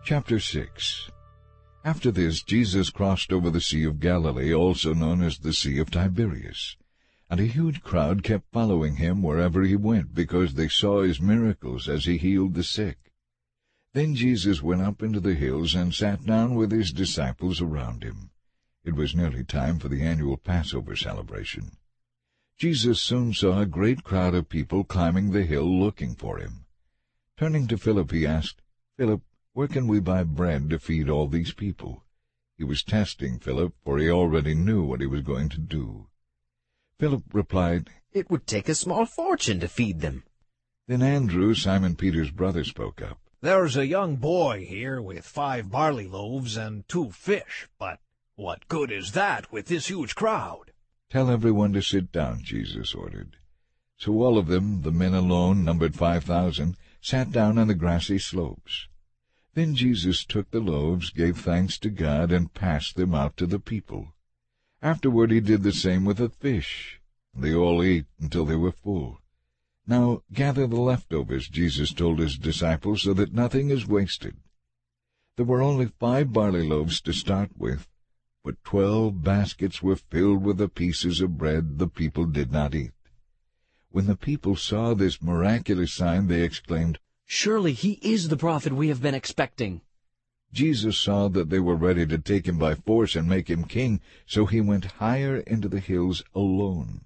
Chapter 6. After this, Jesus crossed over the Sea of Galilee, also known as the Sea of Tiberias. And a huge crowd kept following him wherever he went, because they saw his miracles as he healed the sick. Then Jesus went up into the hills and sat down with his disciples around him. It was nearly time for the annual Passover celebration. Jesus soon saw a great crowd of people climbing the hill looking for him. Turning to Philip, he asked, "Philip, where can we buy bread to feed all these people?" He was testing Philip, for he already knew what he was going to do. Philip replied, "It would take a small fortune to feed them." Then Andrew, Simon Peter's brother, spoke up. "There's a young boy here with 5 barley loaves and 2 fish, but what good is that with this huge crowd?" "Tell everyone to sit down," Jesus ordered. So all of them, the men alone numbered 5,000, sat down on the grassy slopes. Then Jesus took the loaves, gave thanks to God, and passed them out to the people. Afterward he did the same with the fish. They all ate until they were full. "Now gather the leftovers," Jesus told his disciples, "so that nothing is wasted." There were only 5 barley loaves to start with, but 12 baskets were filled with the pieces of bread the people did not eat. When the people saw this miraculous sign, they exclaimed, "Surely he is the prophet we have been expecting." Jesus saw that they were ready to take him by force and make him king, so he went higher into the hills alone.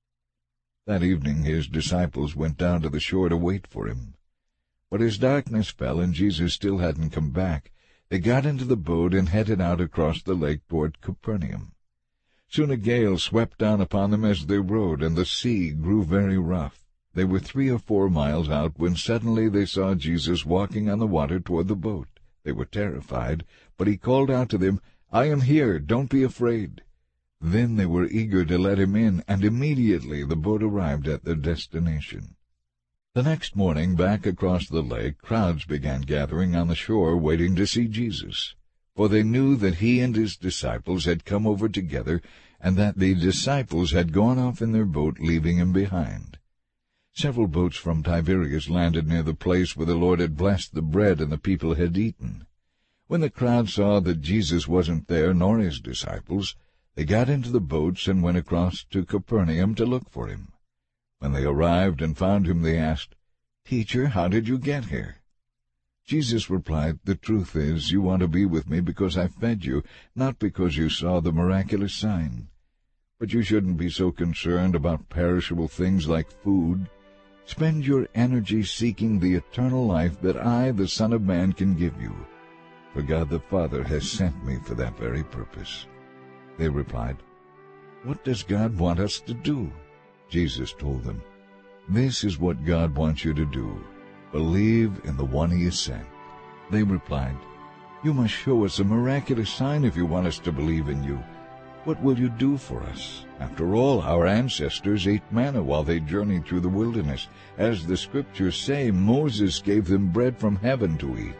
That evening his disciples went down to the shore to wait for him. But as darkness fell and Jesus still hadn't come back, they got into the boat and headed out across the lake toward Capernaum. Soon a gale swept down upon them as they rowed, and the sea grew very rough. They were 3 or 4 miles out when suddenly they saw Jesus walking on the water toward the boat. They were terrified, but he called out to them, "I am here, don't be afraid." Then they were eager to let him in, and immediately the boat arrived at their destination. The next morning, back across the lake, crowds began gathering on the shore, waiting to see Jesus. For they knew that he and his disciples had come over together, and that the disciples had gone off in their boat, leaving him behind. Several boats from Tiberias landed near the place where the Lord had blessed the bread and the people had eaten. When the crowd saw that Jesus wasn't there, nor his disciples, they got into the boats and went across to Capernaum to look for him. When they arrived and found him, they asked, "Teacher, how did you get here?" Jesus replied, "The truth is, you want to be with me because I fed you, not because you saw the miraculous sign. But you shouldn't be so concerned about perishable things like food. Spend your energy seeking the eternal life that I, the Son of Man, can give you. For God the Father has sent me for that very purpose." They replied, "What does God want us to do?" Jesus told them, "This is what God wants you to do. Believe in the one he has sent." They replied, "You must show us a miraculous sign if you want us to believe in you. What will you do for us? After all, our ancestors ate manna while they journeyed through the wilderness. As the Scriptures say, Moses gave them bread from heaven to eat."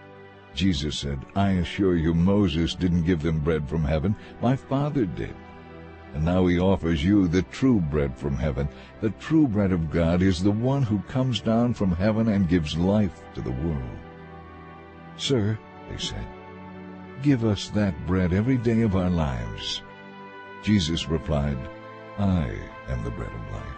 Jesus said, "I assure you, Moses didn't give them bread from heaven. My Father did. And now he offers you the true bread from heaven. The true bread of God is the one who comes down from heaven and gives life to the world." "Sir," they said, "give us that bread every day of our lives." Jesus replied, "I am the bread of life.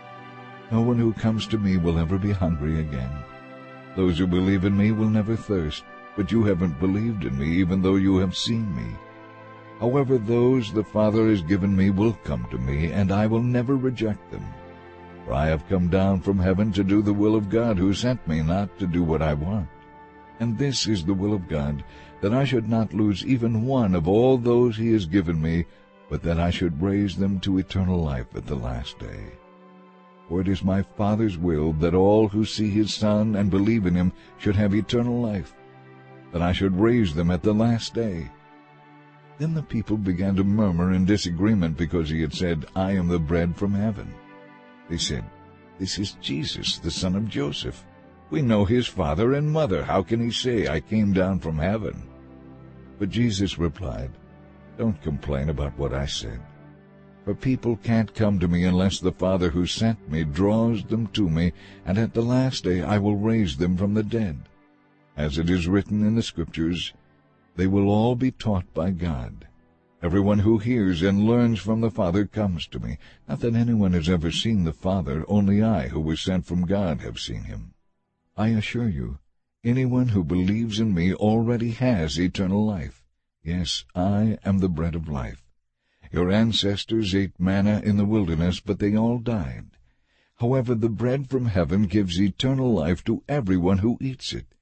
No one who comes to me will ever be hungry again. Those who believe in me will never thirst, but you haven't believed in me, even though you have seen me. However, those the Father has given me will come to me, and I will never reject them. For I have come down from heaven to do the will of God who sent me, not to do what I want. And this is the will of God, that I should not lose even one of all those he has given me, but that I should raise them to eternal life at the last day. For it is my Father's will that all who see his Son and believe in him should have eternal life, that I should raise them at the last day." Then the people began to murmur in disagreement because he had said, "I am the bread from heaven." They said, "This is Jesus, the son of Joseph. We know his father and mother. How can he say, 'I came down from heaven'?" But Jesus replied, "Don't complain about what I said. For people can't come to me unless the Father who sent me draws them to me, and at the last day I will raise them from the dead." As it is written in the Scriptures, they will all be taught by God. Everyone who hears and learns from the Father comes to me. Not that anyone has ever seen the Father, only I, who was sent from God, have seen him. I assure you, anyone who believes in me already has eternal life. Yes, I am the bread of life. Your ancestors ate manna in the wilderness, but they all died. However, the bread from heaven gives eternal life to everyone who eats it.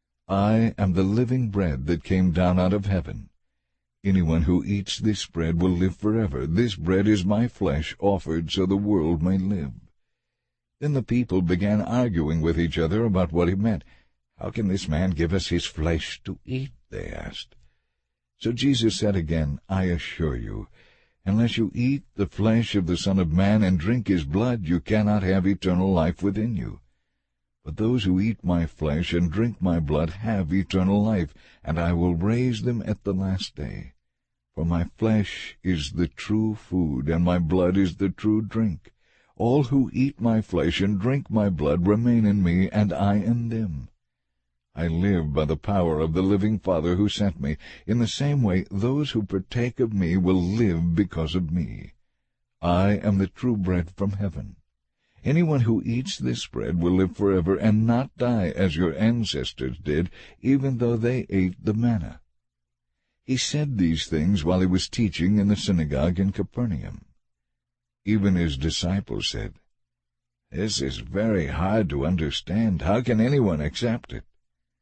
I am the living bread that came down out of heaven. Anyone who eats this bread will live forever. This bread is my flesh, offered so the world may live." Then the people began arguing with each other about what he meant. "How can this man give us his flesh to eat?" they asked. So Jesus said again, "I assure you, unless you eat the flesh of the Son of Man and drink his blood, you cannot have eternal life within you. But those who eat my flesh and drink my blood have eternal life, and I will raise them at the last day. For my flesh is the true food, and my blood is the true drink. All who eat my flesh and drink my blood remain in me, and I in them. I live by the power of the living Father who sent me. In the same way, those who partake of me will live because of me. I am the true bread from heaven. Anyone who eats this bread will live forever and not die as your ancestors did, even though they ate the manna." He said these things while he was teaching in the synagogue in Capernaum. Even his disciples said, "This is very hard to understand. How can anyone accept it?"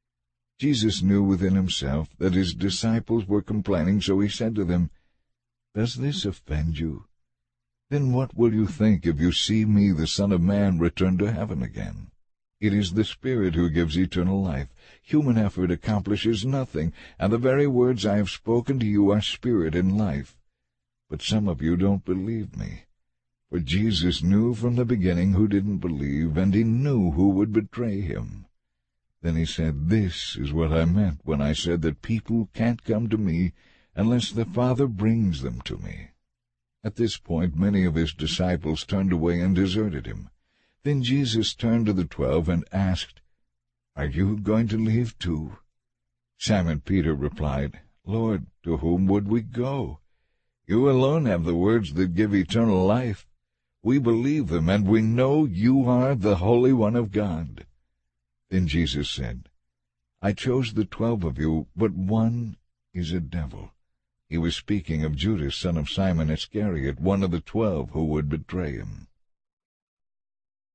Jesus knew within himself that his disciples were complaining, so he said to them, "Does this offend you? Then what will you think if you see me, the Son of Man, return to heaven again? It is the Spirit who gives eternal life. Human effort accomplishes nothing, and the very words I have spoken to you are spirit and life. But some of you don't believe me." For Jesus knew from the beginning who didn't believe, and he knew who would betray him. Then he said, "This is what I meant when I said that people can't come to me unless the Father brings them to me." At this point many of his disciples turned away and deserted him. Then Jesus turned to the 12 and asked, "Are you going to leave too?" Simon Peter replied, "Lord, to whom would we go? You alone have the words that give eternal life. We believe them, and we know you are the Holy One of God." Then Jesus said, "I chose the 12 of you, but one is a devil." He was speaking of Judas, son of Simon Iscariot, one of the 12 who would betray him.